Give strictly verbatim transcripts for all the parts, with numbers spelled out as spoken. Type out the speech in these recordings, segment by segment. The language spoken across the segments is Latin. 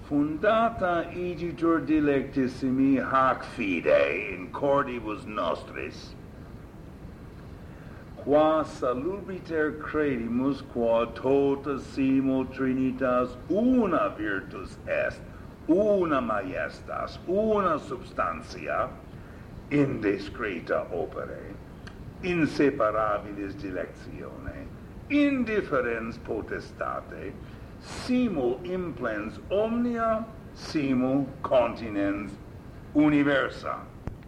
fundata igitur dilectissimi hac fide in cordibus nostris, qua salubiter credimus quod tota simo trinitas una virtus est, una majestas, una substantia, indiscreta opere, inseparabilis dilectione, indifferens potestate, simul implens omnia, simul continens universa.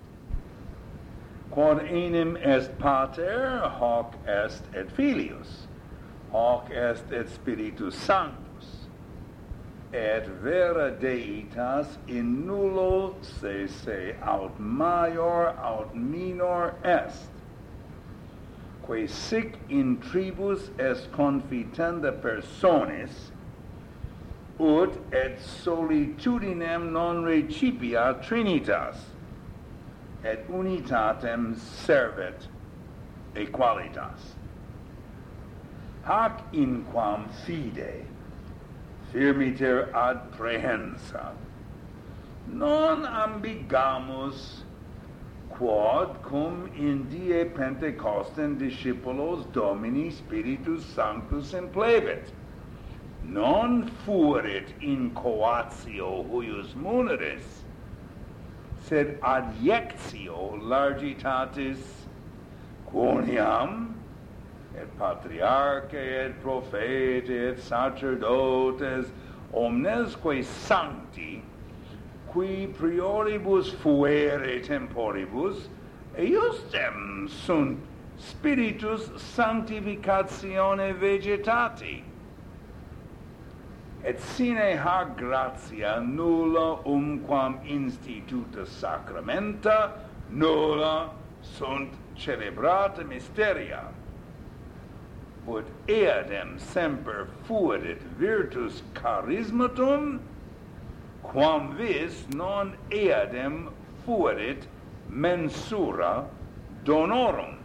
Quod enim est pater, hoc est et filius, hoc est et spiritus sanctus, et vera deitas in nullo se se aut maior aut minor est, quae sic in tribus est confitenda personis, ut et solitudinem non recipia trinitas, et unitatem servet equalitas. Hac inquam fide firmiter ad prehensa, non ambigamus quod cum in die Pentecostem discipulos Domini Spiritus Sanctus implevit, non fuerit in coatio huius muneris, sed adjectio largitatis quoniam et patriarche et prophete et sacerdotes omnesque sancti qui prioribus fuere temporibus eiustem sunt spiritus sanctificatione vegetati, et sine hac gratia nulla umquam instituta sacramenta nulla sunt celebrata mysteria, ut eadem semper fuerit virtus charismatum, quam vis non eadem fuerit mensura donorum.